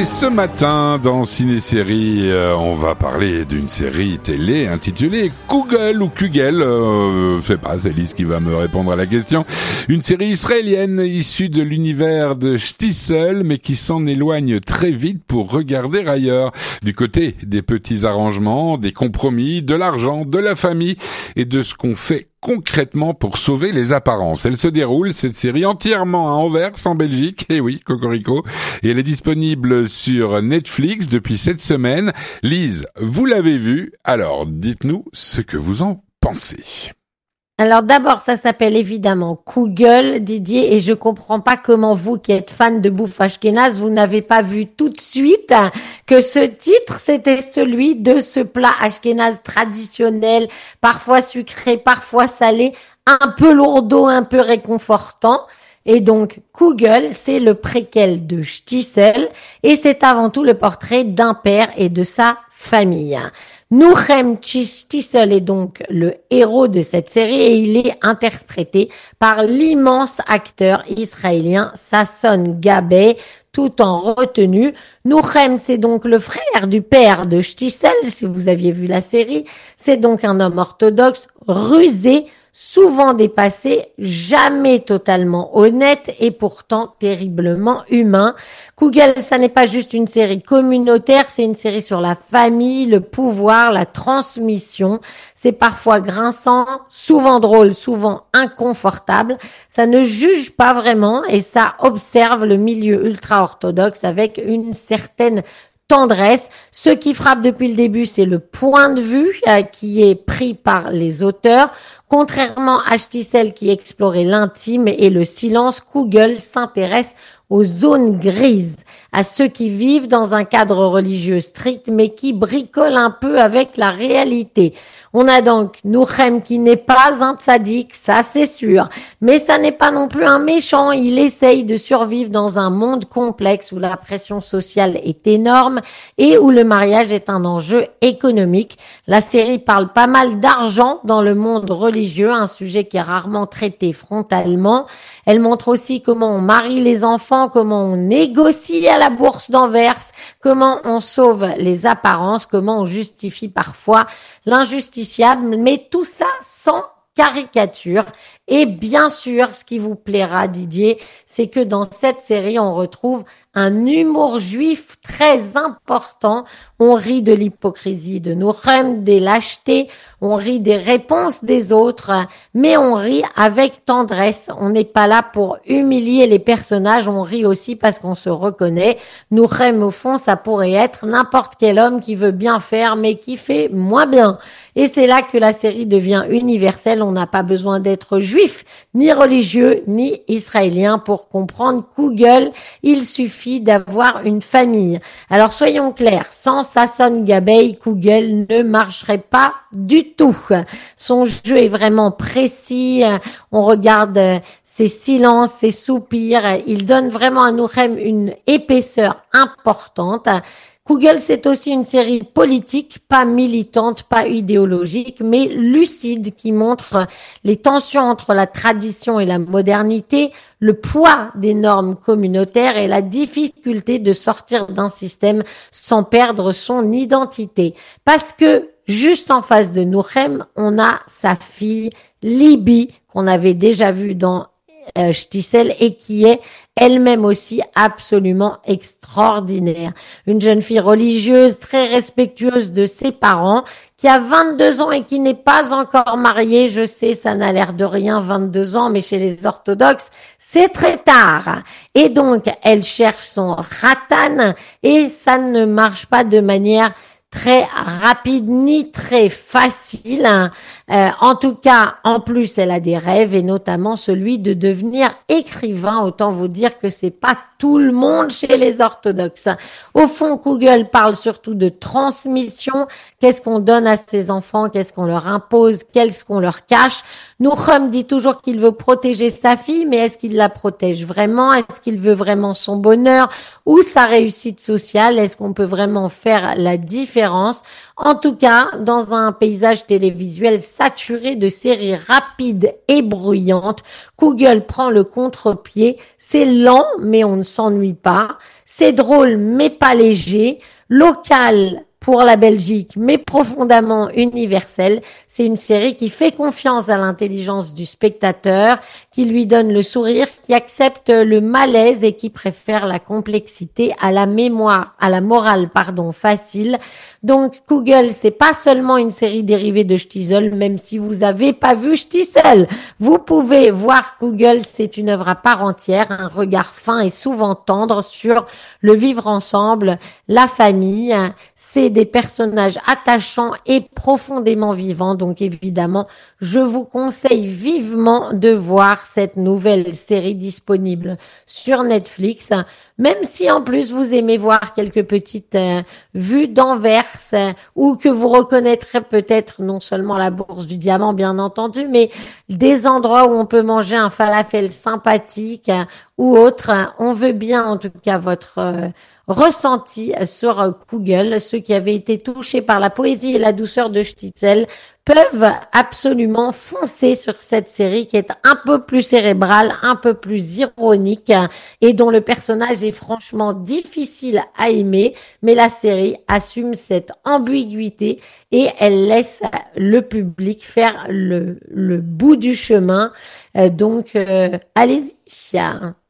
ce matin, dans Ciné-Série, on va parler d'une série télé intitulée Kugel ou Kugel. Je sais pas, c'est Lise qui va me répondre à la question. Une série israélienne issue de l'univers de Shtisel, mais qui s'en éloigne très vite pour regarder ailleurs. Du côté des petits arrangements, des compromis, de l'argent, de la famille et de ce qu'on fait concrètement pour sauver les apparences. Elle se déroule, cette série, entièrement à Anvers, en Belgique. Eh oui, cocorico. Et elle est disponible sur Netflix depuis cette semaine. Lise, vous l'avez vue. Alors, dites-nous ce que vous en pensez. Alors d'abord, ça s'appelle évidemment Kugel, Didier, et je comprends pas comment vous, qui êtes fan de bouffe ashkénaze, vous n'avez pas vu tout de suite que ce titre, c'était celui de ce plat ashkénaze traditionnel, parfois sucré, parfois salé, un peu lourdeau, un peu réconfortant. Et donc, Kugel, c'est le préquel de Shtisel, et c'est avant tout le portrait d'un père et de sa famille. Nuchem Shtisel est donc le héros de cette série et il est interprété par l'immense acteur israélien Sasson Gabay, tout en retenue. Nuchem, c'est donc le frère du père de Shtisel, si vous aviez vu la série. C'est donc un homme orthodoxe, rusé, souvent dépassé, jamais totalement honnête et pourtant terriblement humain. Kugel, ça n'est pas juste une série communautaire, c'est une série sur la famille, le pouvoir, la transmission. C'est parfois grinçant, souvent drôle, souvent inconfortable. Ça ne juge pas vraiment et ça observe le milieu ultra-orthodoxe avec une certaine tendresse. Ce qui frappe depuis le début, c'est le point de vue qui est pris par les auteurs. Contrairement à Shtisel qui explorait l'intime et le silence, Kugel s'intéresse aux zones grises, à ceux qui vivent dans un cadre religieux strict mais qui bricolent un peu avec la réalité. On a donc Nuchem qui n'est pas un tzaddik, ça c'est sûr, mais ça n'est pas non plus un méchant, il essaye de survivre dans un monde complexe où la pression sociale est énorme et où le mariage est un enjeu économique. La série parle pas mal d'argent dans le monde religieux, un sujet qui est rarement traité frontalement. Elle montre aussi comment on marie les enfants, comment on négocie à la bourse d'Anvers, comment on sauve les apparences, comment on justifie parfois l'injusticiable, mais tout ça sans caricature. Et bien sûr, ce qui vous plaira, Didier, c'est que dans cette série, on retrouve un humour juif très important. On rit de l'hypocrisie de Nuchem, des lâchetés, on rit des réponses des autres, mais on rit avec tendresse. On n'est pas là pour humilier les personnages, on rit aussi parce qu'on se reconnaît. Nuchem, au fond, ça pourrait être n'importe quel homme qui veut bien faire, mais qui fait moins bien. Et c'est là que la série devient universelle. On n'a pas besoin d'être juif, ni religieux, ni israélien pour comprendre Kugel. Il suffit d'avoir une famille. Alors soyons clairs, sans Sasson Gabay, Kugel ne marcherait pas du tout. Son jeu est vraiment précis. On regarde ses silences, ses soupirs. Il donne vraiment à Nuchem une épaisseur importante. Kugel, c'est aussi une série politique, pas militante, pas idéologique, mais lucide, qui montre les tensions entre la tradition et la modernité, le poids des normes communautaires et la difficulté de sortir d'un système sans perdre son identité. Parce que, juste en face de Nuchem, on a sa fille, Libby, qu'on avait déjà vue dans Shtisel et qui est elle-même aussi absolument extraordinaire. Une jeune fille religieuse, très respectueuse de ses parents, qui a 22 ans et qui n'est pas encore mariée. Je sais, ça n'a l'air de rien, 22 ans, mais chez les orthodoxes, c'est très tard. Et donc, elle cherche son ratan et ça ne marche pas de manière très rapide ni très facile. En tout cas, en plus, elle a des rêves et notamment celui de devenir écrivain. Autant vous dire que c'est pas tout le monde chez les orthodoxes. Au fond, Kugel parle surtout de transmission. Qu'est-ce qu'on donne à ses enfants? Qu'est-ce qu'on leur impose? Qu'est-ce qu'on leur cache? Nuchem dit toujours qu'il veut protéger sa fille, mais est-ce qu'il la protège vraiment? Est-ce qu'il veut vraiment son bonheur ou sa réussite sociale? Est-ce qu'on peut vraiment faire la différence? En tout cas, dans un paysage télévisuel saturé de séries rapides et bruyantes, Kugel prend le contre-pied. C'est lent, mais on ne s'ennuie pas. C'est drôle, mais pas léger. Local pour la Belgique, mais profondément universel. C'est une série qui fait confiance à l'intelligence du spectateur, qui lui donne le sourire, qui accepte le malaise et qui préfère la complexité à la mémoire, à la morale, facile. Donc, Kugel, c'est pas seulement une série dérivée de Shtisel, même si vous avez pas vu Shtisel. Vous pouvez voir Kugel, c'est une œuvre à part entière, un regard fin et souvent tendre sur le vivre ensemble, la famille. C'est des personnages attachants et profondément vivants. Donc, évidemment, je vous conseille vivement de voir cette nouvelle série disponible sur Netflix. Même si en plus vous aimez voir quelques petites vues d'envers ou que vous reconnaîtrez peut-être non seulement la Bourse du Diamant bien entendu, mais des endroits où on peut manger un falafel sympathique ou autre. On veut bien en tout cas votre ressenti sur Google. Ceux qui avaient été touchés par la poésie et la douceur de Stitzel peuvent absolument foncer sur cette série qui est un peu plus cérébrale, un peu plus ironique et dont le personnage est franchement difficile à aimer, mais la série assume cette ambiguïté et elle laisse le public faire le bout du chemin. Donc, allez-y.